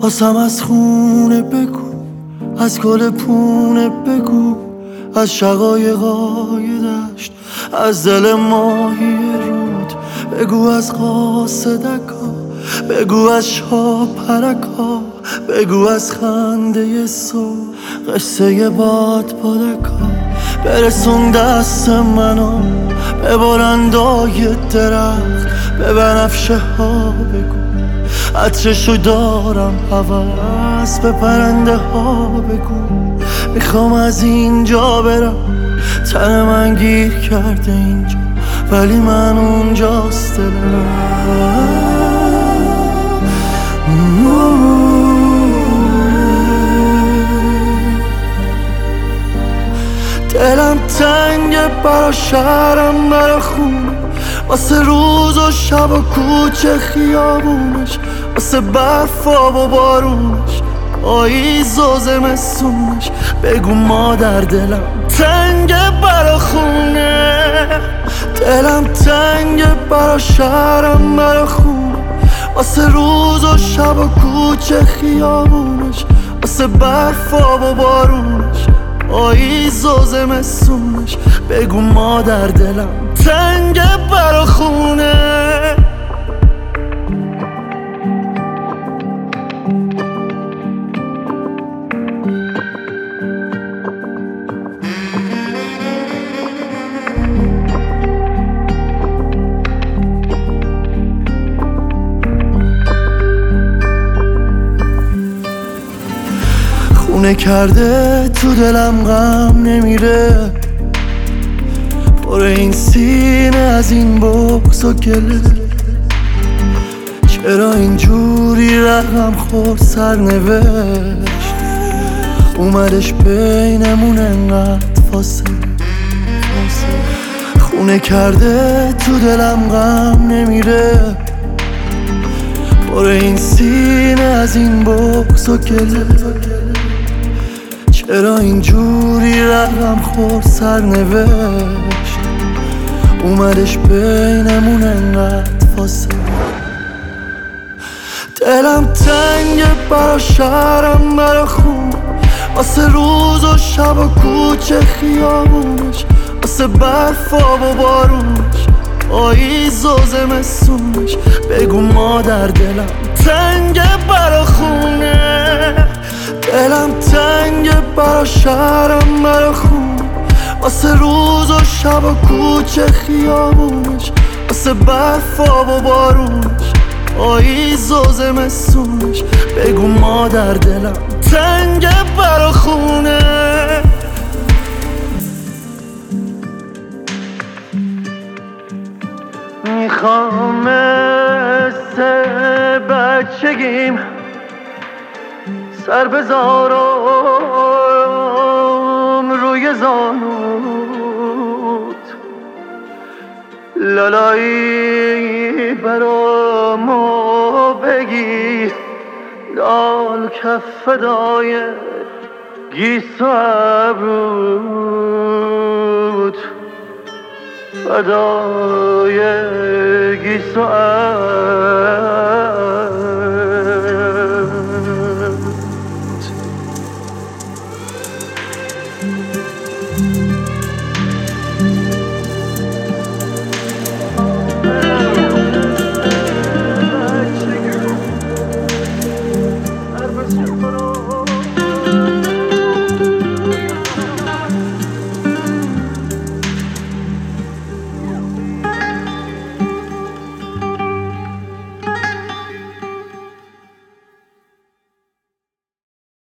واسم از خونه بگو، از گل پونه بگو، از شقایقای دشت، از دل ماهی رود بگو، از قاصدکا بگو، از شاپرکا بگو، از خنده صبح قصه باد پادکا. برسون دست منو به بلندای درخت، به بنفشه ها بگو عطرشو دارم هوس، به پرنده ها بگو میخوام از اینجا برم. تن من گیر کرده اینجا ولی من اونجاست دلم تنگه برا شهرم، برا خونه، واسه روز و شب و کوچه خیابونش، واسه برفا و بارونش، پاییز و زمستونش. بگو مادر دلم تنگه برا خونه، دلم تنگه برا شهرم، برا خونه، واسه روز و شب و کوچه خیابونش، واسه برفا و بارونش، پاییز و زمستونش. بگو مادر دلم تنگه برا خونه. خونه کرده تو دلم غم نمیره، پر این سینه از این بغض و گله. چرا اینجوری رقم خورد سرنوشت، اومدش بینمون انقدر فاصله. خونه کرده تو دلم غم نمیره، پر این سینه از این بغض و گله. چرا اینجوری رقم خورد سرنوشت، اومدش بینمون انقدر فاصله. دلم تنگه برا شهرم، برا خونه، واسه روز و شب و کوچه خیابونش، واسه برفا و بارونش، پاییز و زمستونش. بگو مادر دلم تنگه برا خونه، دلم تنگه برا شهرم، برا خونه، واسه روز و شب و کوچه خیابونش، واسه برفا و بارونش، پاییز و زمستونش. بگو مادر دلم تنگه برا خونه. میخوام مثل بچگیم سر بذارم روی زانوت، لالایی برامو بگیر، لال کف فدای گیسو ابروت، فدای گیسو ابروت.